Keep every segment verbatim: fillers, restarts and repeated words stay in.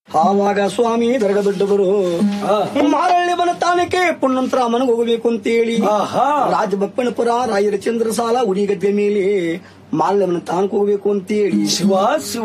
ಆವಾಗ ಸ್ವಾಮಿ ದರ್ಗ ದೊಡ್ಡವರು ಮಾರಳ್ಳಿ ಬನತಾನಕ್ಕೆ ಪುಣ್ಣಂತರ ಮನೆಗೆ ಹೋಗಬೇಕು ಅಂತೇಳಿ ರಾಜಬಪ್ಪನಪುರ ರಾಯರ ಚಂದ್ರಸಾಲ ಉಡಿ ಗದ್ದೆ ಮೇಲೆ ಮಾರಳ್ಳಿ ಬನತಾನಕ್ಕೆ ಹೋಗಬೇಕು ಅಂತೇಳಿ ಶಿವ ಶಿವ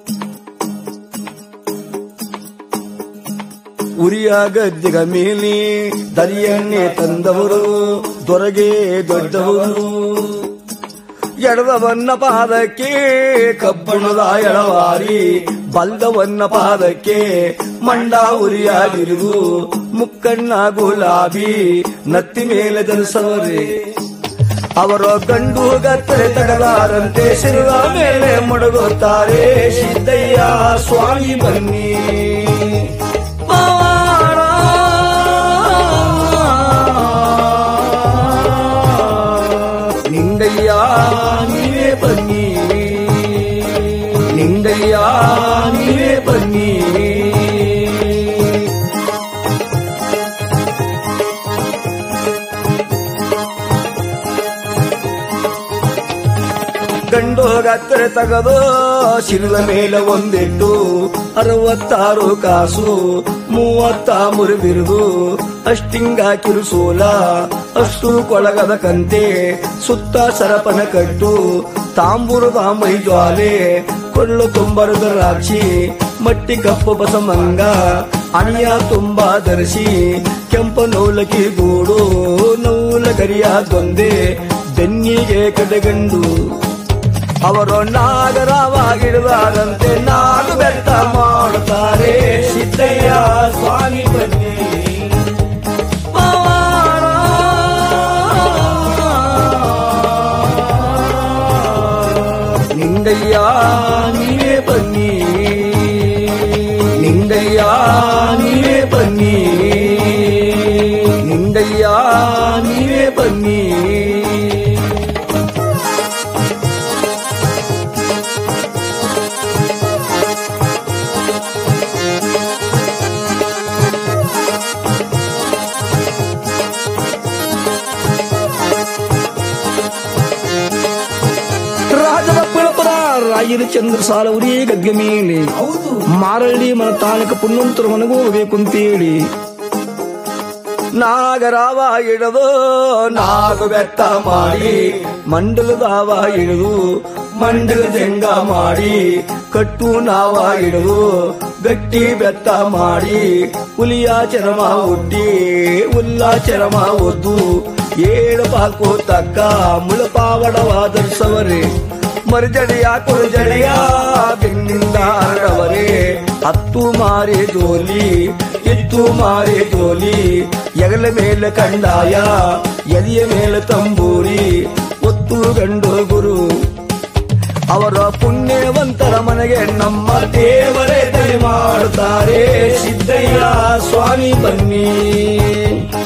ಉರಿಯ ಗದ್ದೆಗ ಮೇಲೆ ದರಿಯನ್ನೇ ತಂದವರು ದೊರಗೆ ದೊಡ್ಡವರು ಎಡದವನ್ನ ಪಾದಕ್ಕೆ ಕಬ್ಬಣದ ಎಳವಾರಿ ಬಲ್ದವನ್ನ ಪಾದಕ್ಕೆ ಮಂಡ ಉರಿಯಾಗಿರುವುದು ಮುಕ್ಕಣ್ಣ ಗುಲಾಬಿ ನತ್ತಿ ಮೇಲೆ ಧರಿಸವರೇ ಅವರ ಗಂಡು ಗತ್ತರೆ ತಗಲಾರಂತೆ ಶಿರದ ಮೇಲೆ ಮುಡುಗುತ್ತಾರೆ ಸಿದ್ದಯ್ಯ ಸ್ವಾಮಿ ಬನ್ನಿ ನಿಂಗಯ್ಯ ನೀವೇ ಬನ್ನಿ ನಿಂಗಯ್ಯ ನೀವೇ ಬನ್ನಿ ಗಂಡು ಗತ್ತರೆ ತಗದು ಶಿರದ ಮೇಲೆ ಒಂದಿಟ್ಟು ಅರವತ್ತಾರು ಕಾಸು ಮೂವತ್ತ ಮುರಿದಿರುದು ಅಷ್ಟಿಂಗ ಕಿರುಸೋಲ ಅಷ್ಟು ಕೊಳಗದ ಕಂತೆ ಸುತ್ತ ಸರಪನ ಕಟ್ಟು ತಾಂಬೂರದ ಮೈ ಜ್ವಾಲೆ ಕೊಳ್ಳು ತುಂಬರದ ರಾಕ್ಷಿ ಮಟ್ಟಿ ಕಪ್ಪು ಬಸಮಂಗ ಅಣಿಯ ತುಂಬಾ ಧರಿಸಿ ಕೆಂಪ ನೌಲಕಿ ಗೂಡು ನೌಲ ಗರಿಯ ದೊಂದೆ ಬೆನ್ನಿಗೆ ಕಡೆಗಂಡು ಅವರು ನಾಗರವಾಗಿರುವಾರಂತೆ ನಾಡು ಬೆಟ್ಟ ಮಾಡುತ್ತಾರೆ ಸಿದ್ದಯ್ಯ ಸ್ವಾಮಿ ಬನ್ನಿ ನಿಂಗಯ್ಯ ನೀವೇ ಬನ್ನಿ ನಿಂಗಯ್ಯ ನೀವೇ ಬನ್ನಿ ನಿಂಗಯ್ಯ ನೀವೇ ಬನ್ನಿ ರಾಜಬಪ್ಪನಪುರ ರಾಯರ ಚಂದ್ರಸಾಲ ಉರಿ ಗದ್ದೆ ಮೇಲೆ ಮಾರಳ್ಳಿ ಮನತಾನಕ ಪುಣ್ಣಂತರ ಮನೆಗೂ ಹೋಗ್ಬೇಕು ಅಂತೇಳಿ ನಾಗರಾವ ಇಡದು ನಾಗು ಬೆಟ್ಟ ಮಾಡಿ ಮಂಡಲದಾವ ಇಡದು ಮಂಡಲ ಜಂಗ ಮಾಡಿ ಕಟ್ಟು ನಾವ ಇಡದು ಗಟ್ಟಿ ಬೆತ್ತ ಮಾಡಿ ಹುಲಿಯ ಚರಮ ಹುಟ್ಟಿ ಹುಲ್ಲ ಚರಮ ಒದ್ದು ಏಳು ಪಾಕು ತಕ್ಕ ಮುಳಪಾವಡವಾದರ್ಸವರೇ ಮರುಜಡಿಯ ಕುರುಜಡಿಯ ಬೆನ್ನಿಂದ ಹರಡವರೇ ಹತ್ತು ಮಾರಿ ಜೋಲಿ ಎತ್ತು ಮಾರಿ ಜೋಲಿ ಎಗಲ ಮೇಲೆ ಕಂಡಾಯ ಎದೆಯ ಮೇಲೆ ತಂಬೂರಿ ಒತ್ತು ಗಂಡು ಗುರು ಅವರ ಪುಣ್ಯವಂತರ ಮನೆಗೆ ನಮ್ಮ ದೇವರೇ ದಯ ಮಾಡುತ್ತಾರೆ ಸಿದ್ದಯ್ಯ ಸ್ವಾಮಿ ಬನ್ನಿ